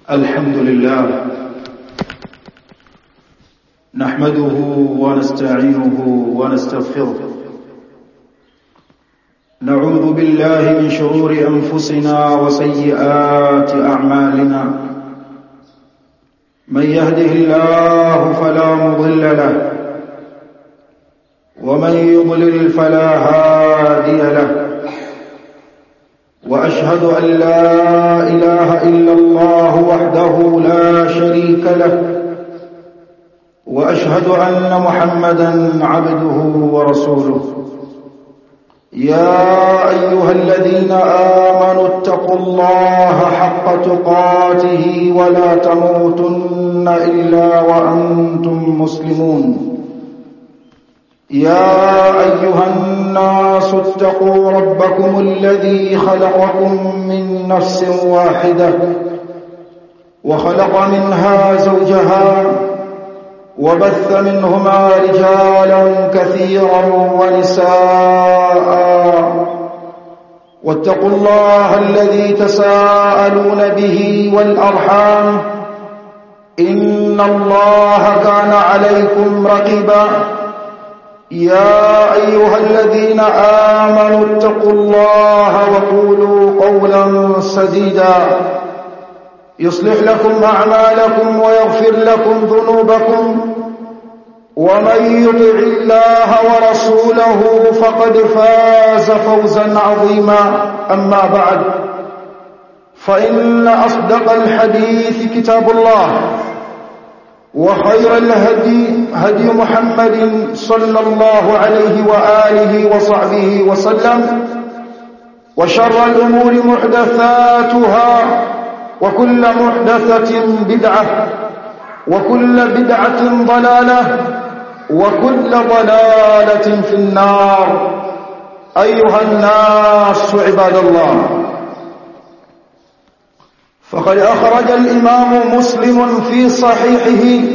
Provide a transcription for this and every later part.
الحمد لله نحمده ونستعينه ونستغفره نعوذ بالله من شرور أنفسنا وسيئات أعمالنا من يهده الله فلا مضل له ومن يضلل فلا هادي له وأشهد أن لا إله إلا الله وحده لا شريك له وأشهد أن محمدا عبده ورسوله يا أيها الذين آمنوا اتقوا الله حق تقاته ولا تموتن إلا وأنتم مسلمون يا أيها الناس اتقوا ربكم الذي خلقكم من نفس واحدة وخلق منها زوجها وبث منهما رجالا كثيرا ونساء واتقوا الله الذي تساءلون به والأرحام إن الله كان عليكم رقيبا يا أيها الذين آمنوا اتقوا الله وقولوا قولا سديدا يصلح لكم أعمالكم ويغفر لكم ذنوبكم ومن يطع الله ورسوله فقد فاز فوزا عظيما أما بعد فإن أصدق الحديث كتاب الله وخير الهدي هدي محمد صلى الله عليه وآله وصحبه وسلم وشر الأمور محدثاتها وكل محدثة بدعة وكل بدعة ضلالة وكل ضلالة في النار أيها الناس عباد الله فقد أخرج الإمام مسلم في صحيحه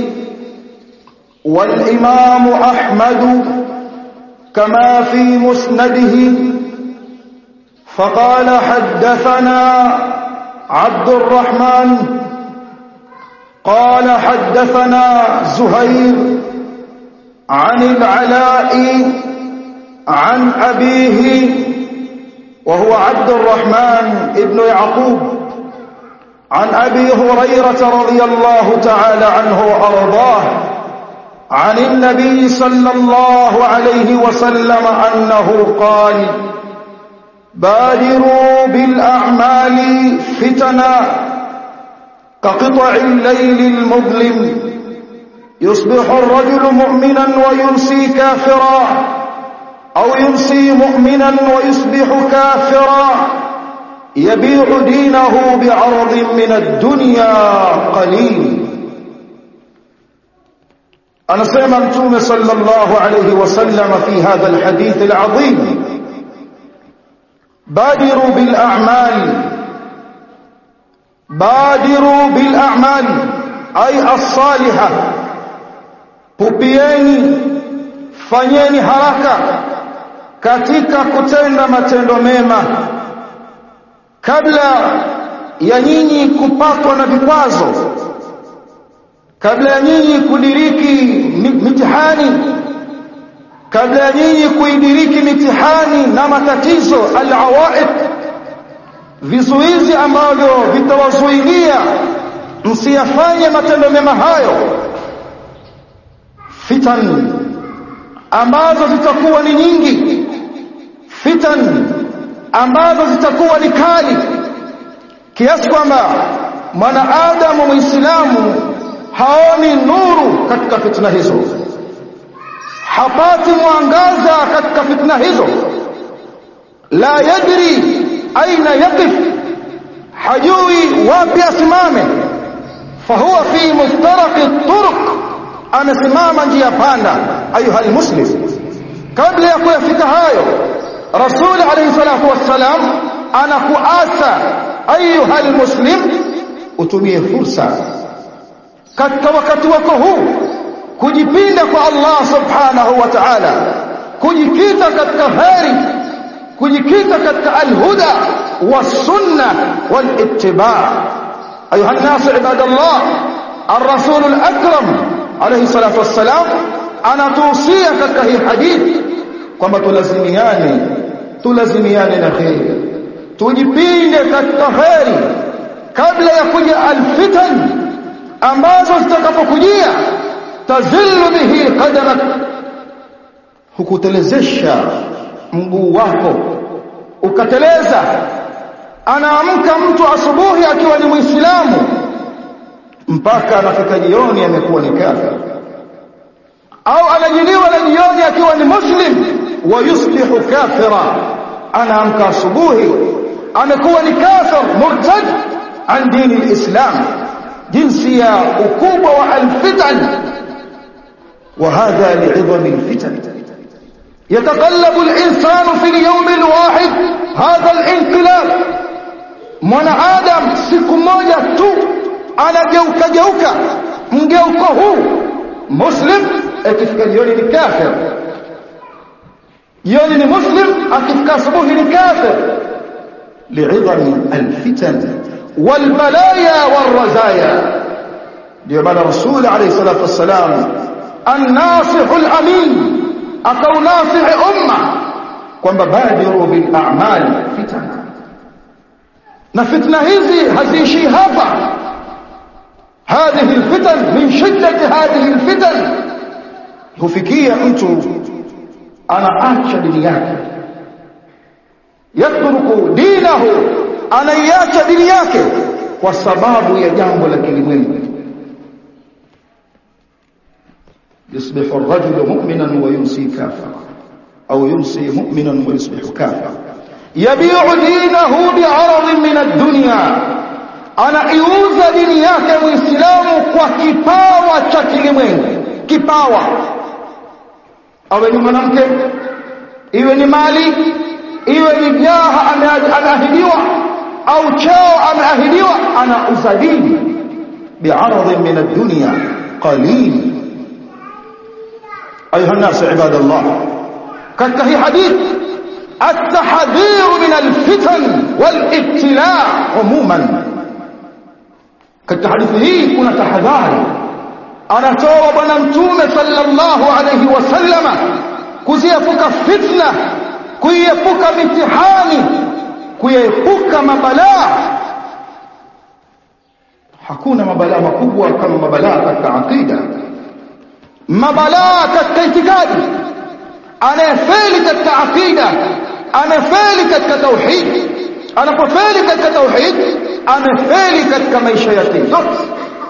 والإمام أحمد كما في مسنده فقال حدثنا عبد الرحمن قال حدثنا زهير عن العلاء عن أبيه وهو عبد الرحمن ابن يعقوب عن أبي هريرة رضي الله تعالى عنه وأرضاه عن النبي صلى الله عليه وسلم أنه قال بادروا بالأعمال فتنا كقطع الليل المظلم يصبح الرجل مؤمنا ويمسي كافرا أو يمسي مؤمنا ويصبح كافرا يبيع دينه بعرض من الدنيا قليل. أنسمع متوم صلى الله عليه وسلم في هذا الحديث العظيم بادروا بالأعمال أي الصالحة pupieni fanyeni haraka katika kutenda matendo mema kabla ya nyinyi kupatwa na vikwazo kabla ya nyinyi kudiriki mitihani kabla ya nyinyi kuidiriki mitihani na matatizo al-awaiq vizuizi ambavyo vitawazuilia msiyafanye matendo mema hayo fitan ambazo zitakuwa ni nyingi fitan ambazo zitakuwa ni kali kiasi kwamba mwanadamu muislamu haoni nuru katika fitna hizo hapati mwangaza katika fitna hizo la yadri aina yaqif hajui wapi asimame fahuwa fi mustaraqi turuq anasimama njia panda ayuha almuslim kabla ya kuyafika hayo rasul alayhi salatu wassalam anakuasa ayuha almuslim utumie fursa katika wakati wako huu kujipinda kwa Allah subhanahu wa ta'ala kujikita katika kheri kujikita katika alhuda wasunna walittiba ayuha an-nas ibadallah, ar-rasul al-akram alayhi salatu wassalam anatuhusia katika hii hadithi kwamba tulazimiane na khair, tujipinde katika khairi kabla ya kuja al-fitan ambazo zitakapokujia tazillu bihi qadamak, hukutelezesha mguu wako ukateleza. Anaamka mtu asubuhi akiwa ni Muislamu mpaka anafika jioni amekuwa ni kafir, au anajiliwa na jioni akiwa ni muslim wa yusbihu kafira, anaamka asubuhi amekuwa ni kafir murtad an dini al-islam. jinsi ya ukubwa wa al-fitan, wa hadha li'idham al-fitan يتقلب الإنسان في اليوم الواحد هذا الانقلاب. mwana adam siku moja tu anageuka mgeuko huu, muslim akifika jioni ni kafir, jioni ni muslim, akifika asubuhi ni kafir. li'idham al-fitan والبلايا والرزايا. ndio maana rasul alayhi salatu wassalam an-nasih al-amin akaunasihi umma kwamba badiru bil a'mal fitana, na fitna hizi haziishi hapa. hadhihi al-fitan min shiddati hadhihi al-fitan, hufikia mtu anaacha dini yake, yatruku dinahu, anaiacha dini yake kwa sababu ya jambo la kilimwengu. يصبح الرجل مؤمنا ويمسي كافرا أو يمسي مؤمنا ويصبح كافرا يبيع دينه بعرض من الدنيا. أنا يوزى دنياك وإسلام وكباوة كلمين كباوة، أو ni mwanamke, iwe ni mali, iwe ni jaha ameahidiwa au cheo ameahidiwa, ana uzadini بعرض من الدنيا قليل. أيها الناس عباد الله، كالتهي حديث التحذير من الفتن والابتلاء عموما. كالتحديث هي كنا تحذاري أنا توب نمتوم صلى الله عليه وسلم كزيفك فتنة، كيفك امتحاني، كيفك مبلاء. hakuna mabalaa makubwa kama mabalaa katika aqida, mabalaa katika itikadi. anayefeli katika aqida, anafeli katika tauhid, anapofeli katika tauhid amefeli katika maisha yake yote.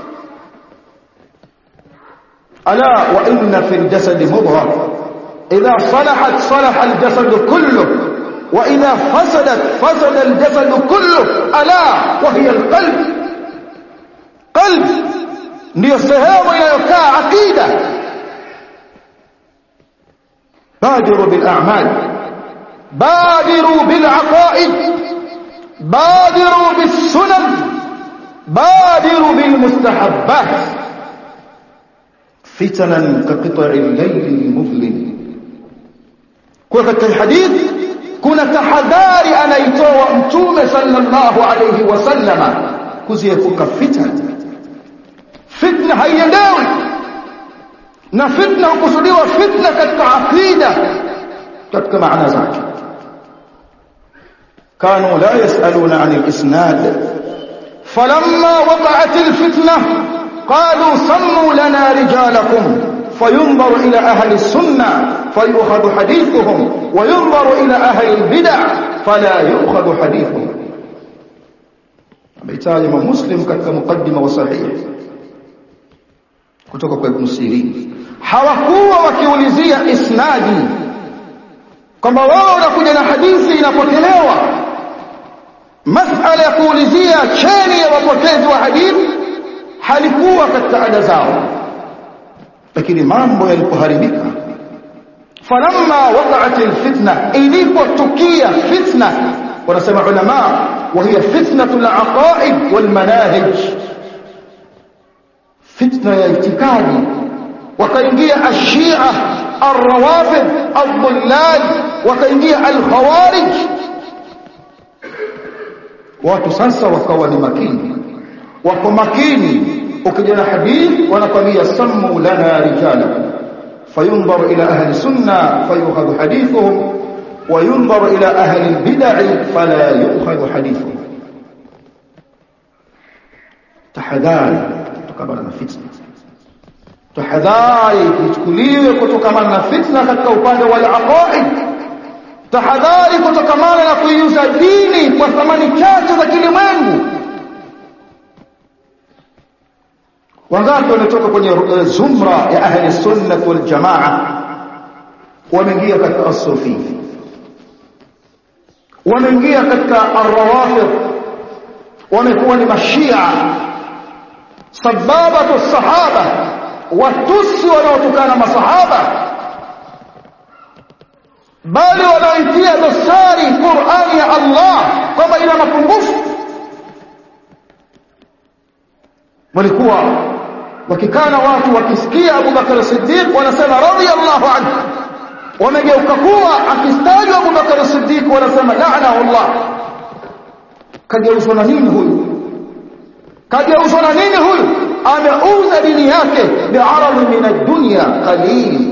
ala wa inna fil jasadi mudghah idha salahat salaha al jasad kulluh wa idha fasadat fasada al jasad kulluh ala wa hiya al qalb. qalb ndio sehemu inayokaa aqida. بادروا بالأعمال، بادروا بالعقائد، بادروا بالسنن، بادروا بالمستحبات. فتنا كقطع الليل المظلم. وفي الحديث كنا تحذاري أن يتوى أمتوم صلى الله عليه وسلم كزيفك فتن. فتنة هي داوي، na fitna hukusudiwa fitna katika aqida, katika maana zake. kanu la yasaluna an al-isnad falamma waqa'at al-fitna qalu sammu lana rijalakum fayunzaru ila ahli as-sunnah fayukhadhu hadithuhum wa yunzaru ila ahli al-bid'ah fala yukhadhu hadithuhum. ameitaja Muslim katika mukaddima wa sahih kutoka kwa Ibn Sirin. hawakuwa wakiulizia isnadi kwamba wao wanakuja na hadithi inapokelewa. masala ya kuulizia cheni ya wapokezi wa hadithi halikuwa katika ada zao. lakini mambo yalipoharibika, falamma waqa'at alfitna, ilipotukia fitna, wanasema ulama wa hiya fitnatul aqaid wal manahij, fitna ya itikadi. wakaingia ashia arrawafid aldhullal, wakaingia alkhawarij. watu sasa wakawa ni makini wako makini. Ukija na hadith wanakwambia sammu lana rijalakum fayunzar ila ahli sunna fayukhadhu hadithuhum wa yunzar ila ahli albid'ah fala yukhadhu hadithuhum. Tahadhari kutokana na fitna, tahadhari kuchukuliwe kutokana na fitna katika upande wa al-aqaid, tahadhari kutokana na kuiuza dini kwa thamani chache za kilimwengu. Wangapi wanatoka kwenye zumra ya ahli sunnah wal jamaa wameingia katika as-sufi, wameingia katika ar-rawafid, wamekuwa ni mashia sababatu sahaba, watusi wanaotukana masahaba, bali wanaitia dosari Qur'ani ya Allah kama ina mapungufu. Walikuwa wakikana watu wakisikia Abu Bakar Siddiq wanasema radiyallahu anhu, wamegeuka kuwa akistajwa Abu Bakar Siddiq wanasema la'anahu Allah. Kageuzwa na nini huyu? Kageuzwa na nini huyu? Ameuza dini yake bi'arad min ad-dunya qalil.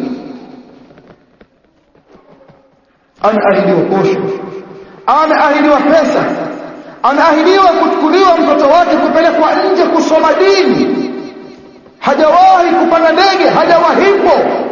Ameahidiwa posho, ameahidiwa pesa, ameahidiwa kuchukuliwa mtoto wake kupelekwa nje kusoma dini. Hajawahi kupanda ndege, hajawahipo.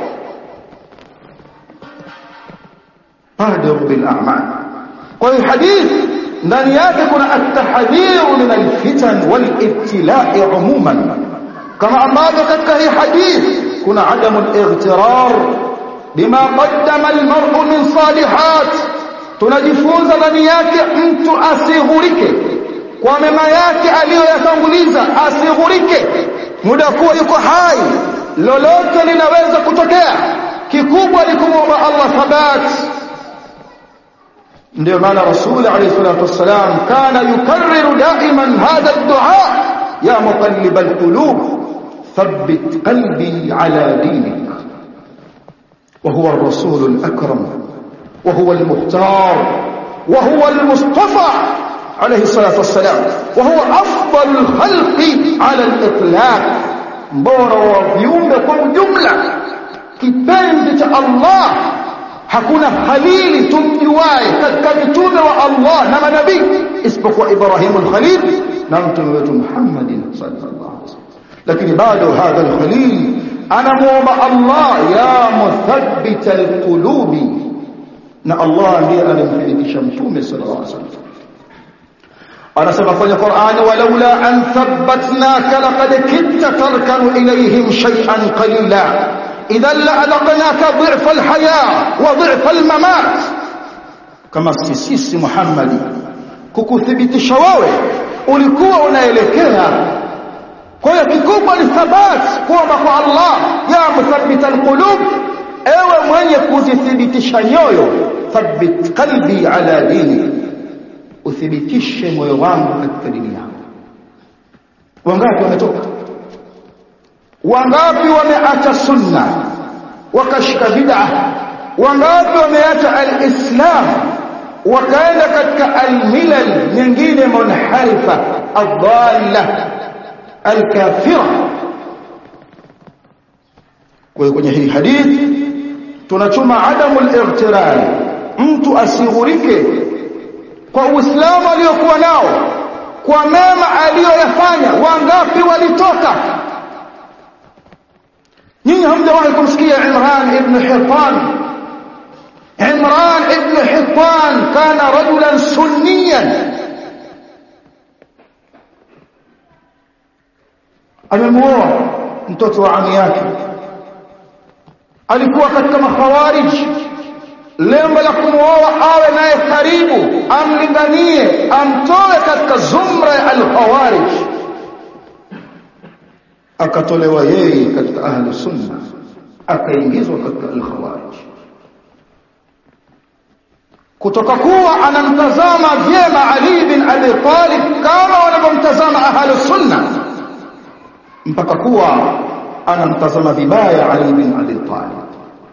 Badiru bil a'mal. Kwa hiyo hadith ndani yake kuna at-tahdhir min al-fitan wal-ibtila'i umuman, kama ambavyo katika hii hadith kuna adamu al-ightirar bima qaddama al-mar'u min salihat. Tunajifunza ndani yake mtu asighurike kwa mema yake aliyoyatanguliza, asighurike muda kuwa yuko hai, lolote linaweza kutokea. Kikubwa ni kumwomba Allah thabat. ndio maana Rasul alayhi salatu wassalam kana yukarriru daiman hadha ad-du'a ya muqallib al-qulub thabbit qalbi ala dinik. وهو الرسول الأكرم وهو المختار وهو المصطفى عليه الصلاة والسلام وهو أفضل الخلق على الإطلاق. mbora wa viumbe kwa jumla, kipenzi cha Allah. Hakuna khalili tumjuae katika mitume wa Allah na manabii isipokuwa Ibrahim al-Khalil na mtume wetu Muhammadin sallallahu alaihi wasallam. Lakini bado hadha al-Khalil anamuomba Allah ya muthabbit al-qulubi, na Allah ndiye alimthibitisha mtume sallallahu alaihi wasallam. Anasema kwenye Qur'ani, walaula an thabbatnaka laqad kitta tarkanu ilayhim shay'an qalila idhan la'adaqnaka dhi'fa al-haya wa dhi'fa al-mamat. Kama sisi Muhammad kukuthibitisha wewe ulikuwa unaelekea. Kwa hiyo kikubwa ni thabat, kuomba kwa Allah ya muthabbit al-qulub, ewe mwenye kuzithibitisha nyoyo, thabbit qalbi ala dini, uthibitishe moyo wangu katika dini yako. Wangapi wametoka? Wangapi wameacha sunna wakashika bid'ah? Wangapi wameacha al-islam wakaenda katika al-milal nyingine munharifa adalla al-kafira? Kwa kwenye hii hadithi tunachuma adamu al-ightirar, mtu asighurike kwa Uislamu aliyokuwa nao, kwa mema aliyoyafanya. Wangapi walitoka? Nyinyi hamjawahi kumsikia Imran ibn Hittan? Imran ibn Hittan kana rajulan sunniyan, amemuoa mtoto wa ami yake, alikuwa katika makhawarij. Lengo la kumuoa awe naye karibu, amlinganie, amtoe katika zumra ya al-khawarij. Akatolewa yeye katika ahli sunna, akaingizwa katika al-khawarij. Kutoka kuwa anamtazama vyema Ali bin Abi Talib kama wanavyomtazama ahli sunna, mpaka kuwa anamtazama vibaya Ali bin Abi Talib,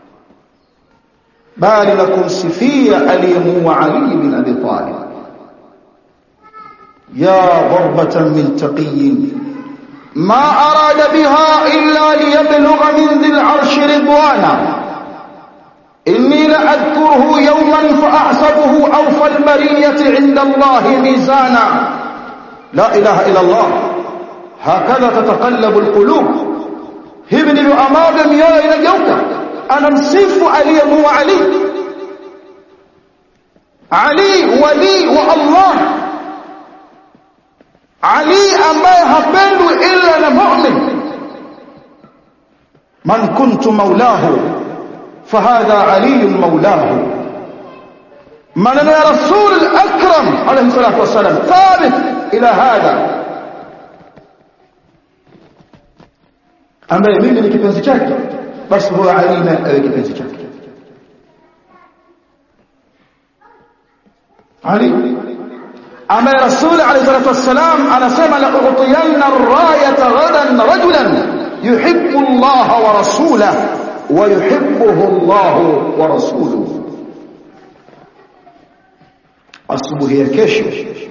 bali na kumsifia aliyemuua Ali bin Abi Talib. يا ضربة من تقي ما أراد بها إلا ليبلغ من ذي العرش رضوانا إني لأذكره يوما فأحسبه أوفى البرية عند الله ميزانا. لا إله إلا الله. هكذا تتقلب القلوب. hivi ndivyo ambavyo mioyo inageuka. Anamsifu aliyemuua Ali wali wa Allah, Ali ambaye hapendwi illa na mu'min. Man kuntu maulahu fahadha Ali maulahu. maneno ya Rasul al-Akram alayhi salatu wasalam thabit ila hadha, ambaye mimi ni kipenzi chake, basi huwa Ali na kipenzi chake. Ali ambaye Rasul alayhi salatu wasalam anasema la u'tiyanna ar-rayata ghadan rajulan yuhibbu Allah wa rasulahu wa yuhibbuhu Allah wa rasuluhu. Asubuhi ya kesho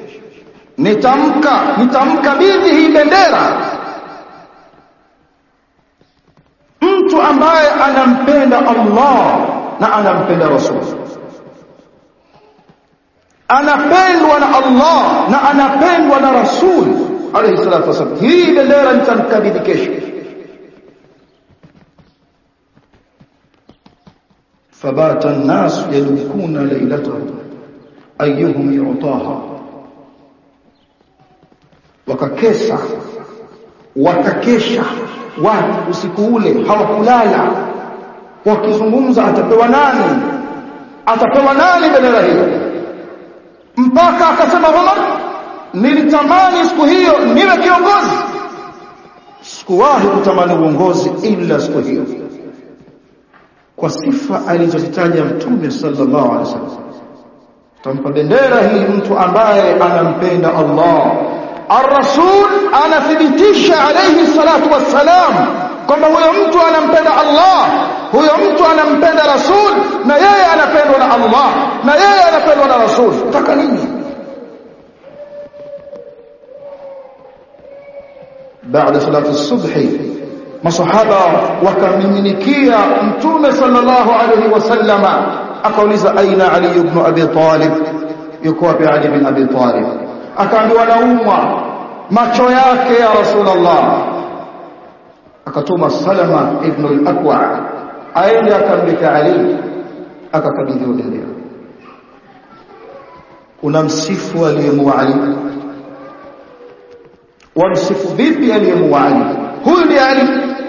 nitamkabidhi hii bendera mtu ambaye anampenda Allah na anampenda Rasul, anapendwa na Allah na anapendwa na Rasul alayhi salatu wasallam. Hii bendera nitamkabidhi kesho. فبات الناس يدركون ليلته أيهم يعطاها. wakakesha watu usiku ule, hawakulala wakizungumza atapewa nani bendera hiyo, mpaka akasema Umar, nilitamani siku hiyo niwe kiongozi. Sikuwahi kutamani uongozi ila siku hiyo, kwa sifa alizozitaja Mtume sallallahu alaihi wasallam. Tampa bendera hii mtu ambaye anampenda Allah. Ar-Rasul anathibitisha alayhi salatu wassalam kwamba huyo mtu anampenda Allah, huyo mtu anampenda Rasul, na yeye anapendwa na Allah na yeye anapendwa na Rasul. Utaka nini? Baada salatu subhi masahaba wakamiminikia Mtume sallallahu alayhi wasallama, akauliza aina Ali ibn Abi Talib, yuko wapi Ali ibn Abi Talib? Akaambiwa naumwa macho yake ya Rasulullah. Akatuma Salama ibn al-Aqwa aende akambika Ali, akakabidhiwa bendera. Unamsifu aliyemuua Ali, wamsifu vipi aliyemuua Ali? Huyu ni Ali.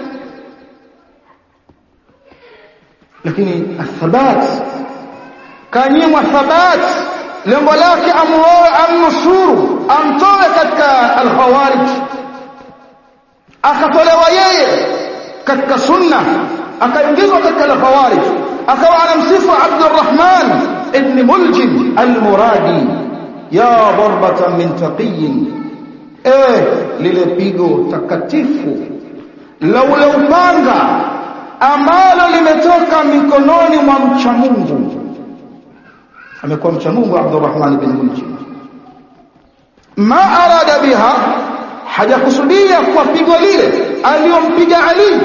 Lakini athabat, kanyimwa thabat, lengo lake amuoe, amnusuru, amtoe katika al-Khawarij, akatolewa yeye katika sunna, akaingizwa katika al-Khawarij, akawa anamsifu Abdurrahman ibn Muljim al-Muradi, ya darbatan min taqiyin, lile pigo takatifu la ule upanga ambalo limetoka mikononi mwa mcha Mungu. Amekuwa mcha Mungu Abdurrahman ibn Muljim. Ma arada biha, hajakusudia kwa pigo lile aliyompiga Ali,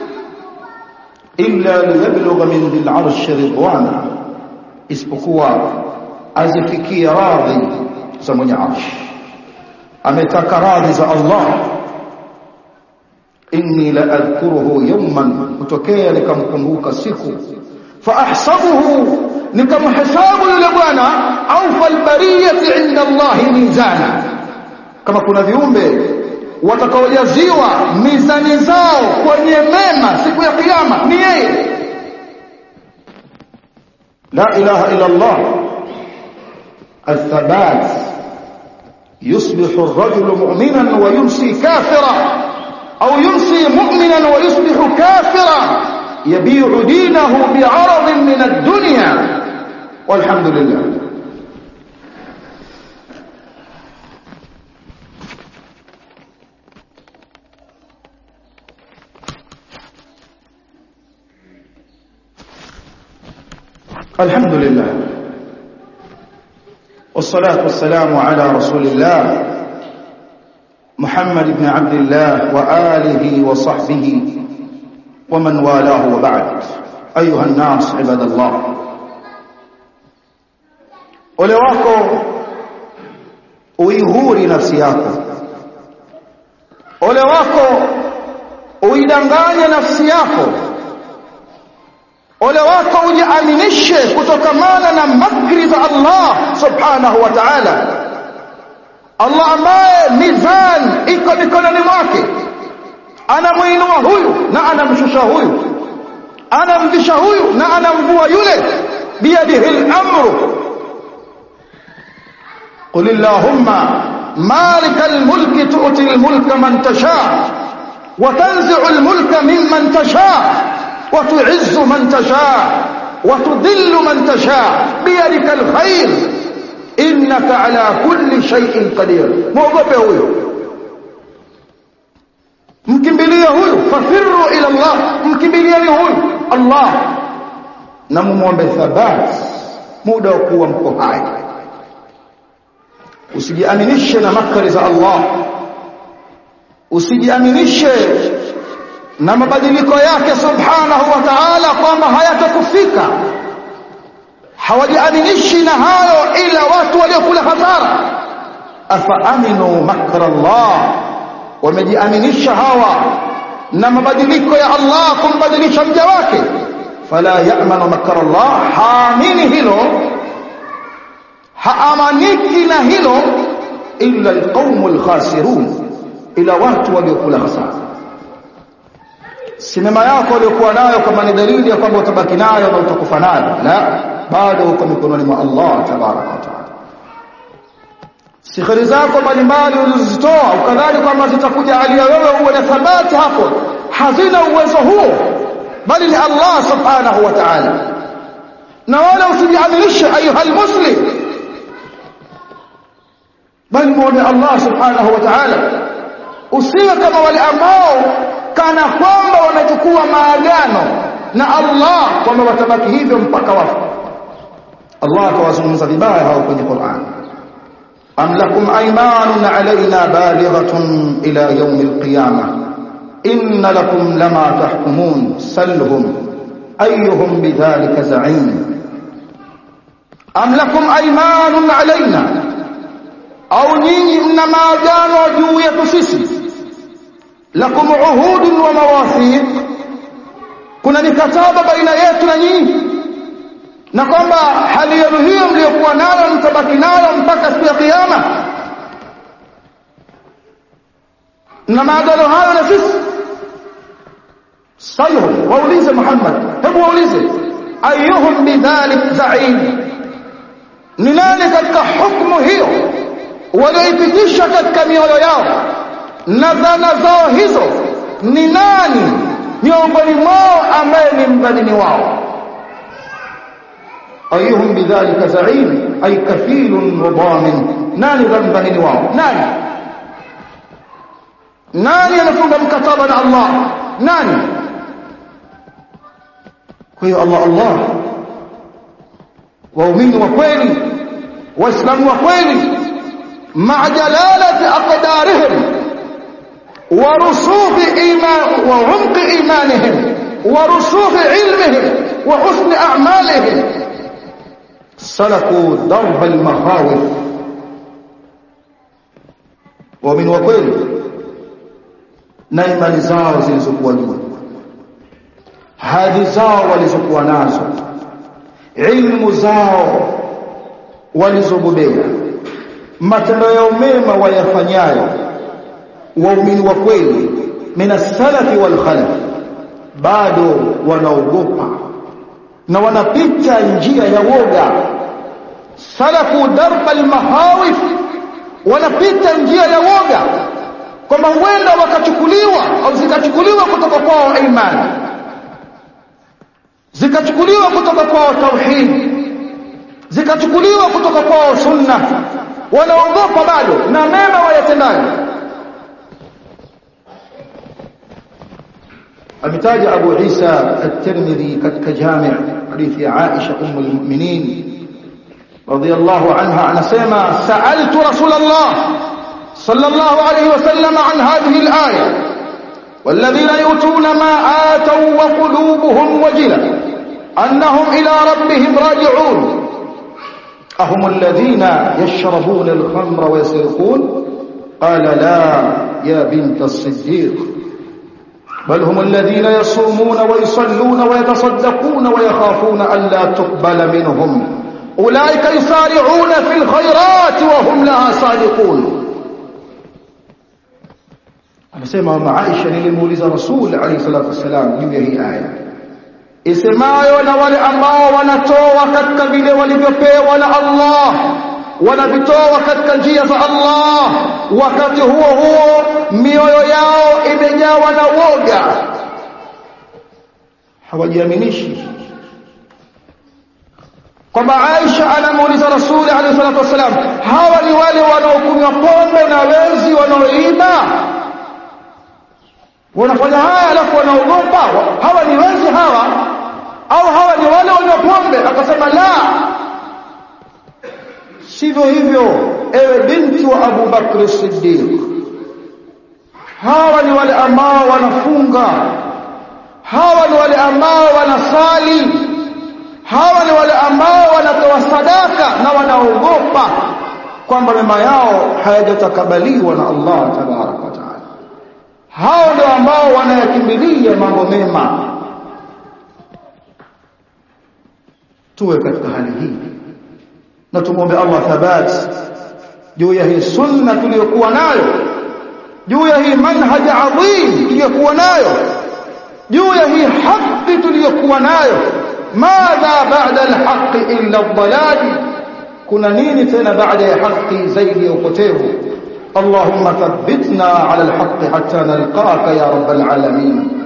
illa liyablugha min dhil arsh ridwana, isipokuwa azifikie radhi za mwenye arsh. Ametaka radhi za Allah. inni la adhkuruhu yawman, kutokea nikamkumbuka siku, fa ahsabuhu, nikamhesabu yule bwana, au fal bariyati inda Allah mizana, kama kuna viumbe watakaojaziwa mizani zao kwenye mema siku ya kiyama ni yeye. La ilaha illa Allah. Athabat, yusbihu ar-rajulu mu'minan wa yumsi kafira, أو يمسي مؤمنا ويصبح كافرا يبيع دينه بعرض من الدنيا والحمد لله. الحمد لله والصلاة والسلام على رسول الله محمد بن عبد الله وآله وصحبه ومن والاه وبعد. أيها الناس عباد الله، ole wako uihuri nafsi yako, ole wako uidanganye nafsi yako, ole wako ujiaminishe kutokamana na makri za Allah subhanahu wa ta'ala. Allah ambaye mizan iko mikononi mwake, anamuinua huyu na anamshusha huyu, anamvisha huyu na anamvua yule, biyadihi al-amru. قل اللهم مالك الملك تؤتي الملك من تشاء وتنزع الملك ممن تشاء وتعز من تشاء وتذل من تشاء بيدك الخير إنك على كل شيء قدير. موقفه huyo, mkimbilie huyu, fafirru ila Allah, mkimbilieni huyu Allah na muombe thabat muda wa kuwa mko hai. Usijiaminishe na makri za Allah, usijiaminishe na mabadiliko yake subhanahu wa ta'ala kwamba hayatakufika. Hawajiaminishi na hayo ila watu waliokula hasara. Afa aminu makra Allah, wamejiaminisha hawa na mabadiliko ya Allah kumbadilisha mja wake. Fala ya'manu makra Allah, haamini hilo, haamaniki na hilo illa alqaumul khasirun, ila watu waliokula hasara. Sinema yako uliyokuwa nayo kama ni dalili ya kwamba utabaki nayo na utakufa nayo, la, bado uko mikononi mwa Allah tabaraka wa taala. Sihiri zako mbalimbali ulizozitoa ukadhani kwamba zitakuja hali ya wewe uwe na thabati hapo, hazina uwezo huo, bali ni Allah subhanahu wa ta'ala. Na wala usijiaminishe ayuha muslim, bali muone Allah subhanahu wa ta'ala. Usiwe kama wale ambao kana kwamba wanachukua maagano na Allah kwamba watabaki hivyo mpaka wafu. Allah akawazungumza vibaya hao kwenye Qur'an. Am lakum aymanun alayna balighatun ila yawm al-qiyamah inna lakum lama tahkumun salhum ayyuhum bidhalika za'im. Am lakum aymanun alayna, au nyinyi mna maagano juu yetu sisi. Lakum uhudun wa mawathiq, kuna mikataba baina yetu na nyinyi, na kwamba hali yenu hiyo mliokuwa nayo mtabaki nayo mpaka siku ya kiyama. Na maagano hayo na sisi. Salhum, waulize Muhammad, hebu waulize, ayyuhum bidhalik za'im, ni nani katika hukumu hiyo walioipitisha katika mioyo yao na dhana zao hizo, ni nani miongoni mwao ambaye ni mbadini wao? Ayyuhum bidhalika za'im ay kafilun wa dhamin, nani mbadini wao? Nani anafunga mkataba na Allah? Nani? Kwa hiyo Allah, waumini wa kweli, waislamu wa kweli, مع جلالة أقدارهم ورسوخ إيمان وعمق إيمانهم ورسوخ علمهم وحسن أعمالهم، سلكوا درب المخاوف. ومن وقل نايما نزاو زلزقوا جوا، هذه زاو ولزقوا نازو، علم زاو ولزقوا بيها، matendo yao mema wayafanyayo waumini wa kweli mina salafi wal khalaf, bado wanaogopa na wanapita njia ya woga. Salafu darba al-mahawif, wanapita njia ya woga kwamba huenda wakachukuliwa au zikachukuliwa kutoka kwao imani, zikachukuliwa kutoka kwao tauhid, zikachukuliwa kutoka kwao sunna. Wanaogopa bado na mema wayatendayo. Ametaja Abu Isa at-Tirmidhi katika Jami' hadithi ya Aisha ummul mu'minin radhiyallahu anha, anasema sa'altu Rasulullah صلى الله عليه وسلم عن هذه الآية والذين يؤتون ما آتوا وقلوبهم وجلة أنهم إلى ربهم راجعون أهم الذين يشربون الخمر ويسرقون قال لا يا بنت الصديق بل هم الذين يصومون ويصلون ويتصدقون ويخافون ألا تقبل منهم أولئك يسارعون في الخيرات وهم لها صادقون. Anasema mama Aisha nilimuuliza Rasul alayhi salatu wasalam juu ya hii aya isemayo na wale ambao wanatoa katika vile walivyopewa na Allah, wanavitoa katika njia za Allah, wakati huo huo mioyo yao imejawa na woga, hawajiaminishi. Kwamba Aisha anamuuliza Rasul alayhi salatu wasalam, hawa ni wale wanaokunywa pombe na wezi wanaoiba, wanafanya haya alafu wanaogopa, hawa ni wezi hawa au hawa ni wale wanaokunywa pombe? Akasema la, sivyo hivyo ewe binti wa Abu Bakr as-Siddiq. Hawa ni wale ambao wanafunga, hawa ni wale ambao wanasali, hawa ni wale ambao wanatoa sadaka na wanaogopa kwamba mema yao hayajatakabaliwa na Allah tabaraka wa taala. Hao ndio ambao wanayakimbilia mambo mema. Tuwe katika hali hii na tumuombe Allah thabat juu ya hii sunna tuliyokuwa nayo, juu ya hii manhaj adhim tuliyokuwa nayo, juu ya hii haki tuliyokuwa nayo. Madha ba'da al-haqq illa ad-dalal, kuna nini tena baada ya haki zaidi ya upotevu? Allahumma thabbitna ala al-haqq hatta nalqaka ya rabbal alamin.